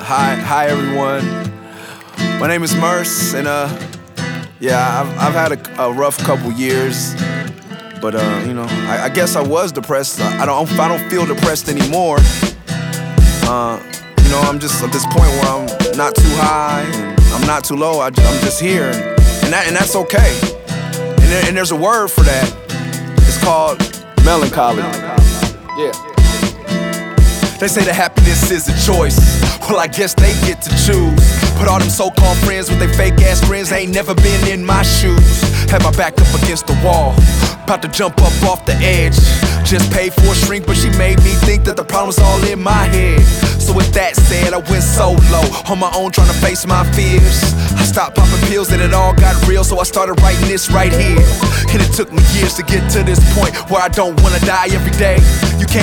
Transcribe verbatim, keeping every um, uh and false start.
hi, hi everyone. My name is Merce, and uh, yeah, I've, I've had a, a rough couple years, but uh, you know, I, I guess I was depressed. I don't, I don't feel depressed anymore. Uh, you know, I'm just at this point where I'm not too high, and I'm not too low. I, I'm just here, and that, and that's okay. And, there, and there's a word for that. It's called melancholy. Yeah. They say that happiness is a choice. Well, I guess they get to choose. But all them so-called friends with their fake-ass grins ain't never been in my shoes. Had my back up against the wall, about to jump up off the edge. Just paid for a shrink, but she made me think that the problem's all in my head. So with that said, I went solo, on my own trying to face my fears. I stopped popping pills and it all got real, so I started writing this right here. And it took me years to get to this point where I don't wanna die every day. You can't